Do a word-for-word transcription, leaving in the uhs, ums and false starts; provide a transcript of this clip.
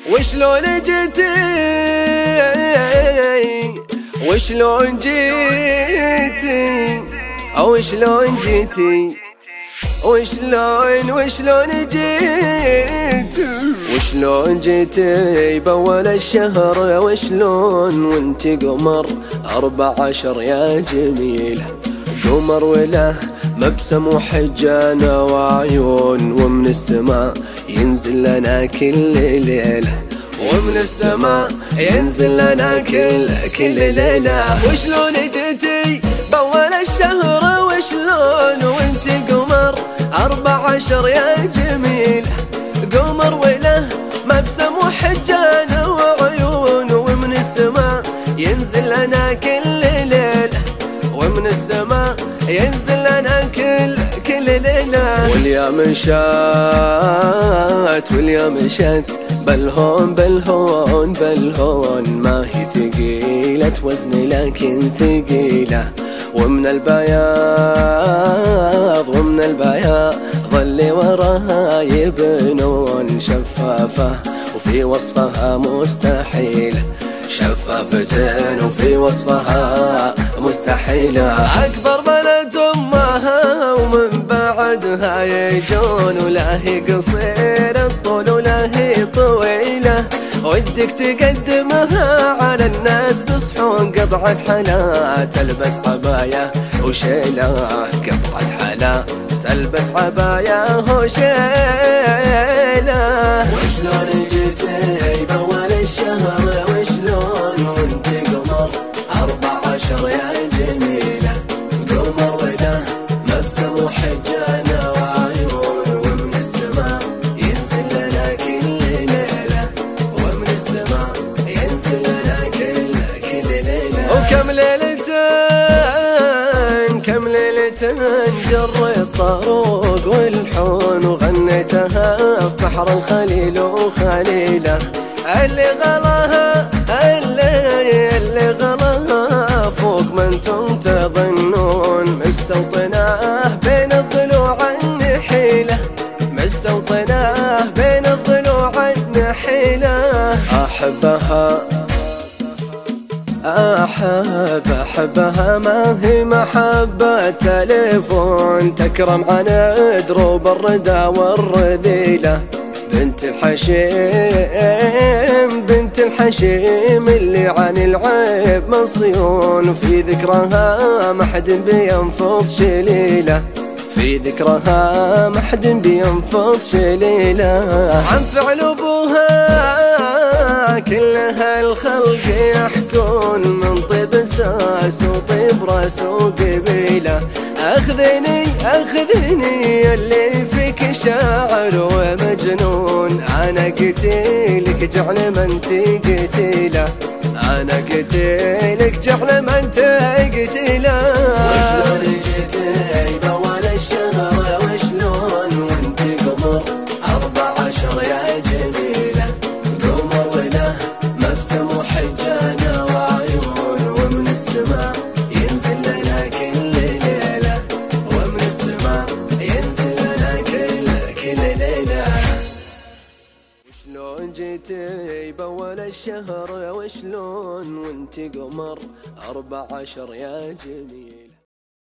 وشلون جيتي وشلون جيتي او شلون جيتي وشلون وشلون جيتي وشلون جيتي بأول الشهر وشلون وانتي قمر أربع عشر يا جميلة قمر وله مبسم وحجانة وعيون ومن السماء ينزل لنا كل ليلة ومن السماء ينزل لنا كل كل ليلة وشلون جيتي بأول الشهر وشلون وانتي قمر أربع عشر يا جميلة قمر وله مبسم وحجانة وعيون ومن السماء ينزل لنا كل ليلة ومن السماء ينزل لنا كل كل ليلة واليوم مشات واليوم مشات بالهون بالهون بالهون ما هي ثقيلة وزن لكن ثقيلة ومن البياض ومن البياض ظل وراها يبنون شفافة وفي وصفها مستحيلة شفافتين وفي وصفها مستحيلة أكبر بنت أمها ومن بعدها يجون ولا هي قصير الطول ولا هي طويلة ودك تقدمها على الناس بصحون قطعة حلا تلبس عباية وشيلة قطعة حلا تلبس عباية وشيلة وشلون جيتي بأول الشهر وشلون وانتي قمر أربع عشر يا جميلة قمر وله مبسم وحجانة وعيون ومن السماء ينزل لنا كل ليلة ومن السماء ينزل لنا كل كل ليلة وكم ليلتين كم ليلتين جر الطروق والحون وغنيتها في بحر الخليل وخليله اللي غلاها اللي اللي غلاها فوق ما انتم تظنون مستوطناه بين الضلوع النحيله مستوطناه بين الضلوع النحيله احبها أحب أحبها ما هي محبة تليفون تكرم عن دروب الردى والرذيلة بنت الحشيم بنت الحشيم اللي عن العيب مصيون وفي ذكرها ما حد بينفض شليلة في ذكرها ما حد بينفض شليلة عن فعل أبوها كلها الخلق يحكون من طيب ساس وطيب راس وقبيله أخذني أخذني اللي فيك شاعر ومجنون أنا قتيلك جعل ما انتي قتيله أنا قتيلك جعل ما انتي قتيله وشلون جيتي بأول الشهر وشلون وانتي قمر أربع عشر يا جميلة قمر وله مبسم وحجانة وعيون ومن السماء ينزل لنا كل ليلة ومن السماء ينزل لنا كل كل ليلة وشلون جيتي بأول الشهر وشلون وانتي قمر أربع عشر يا جميل.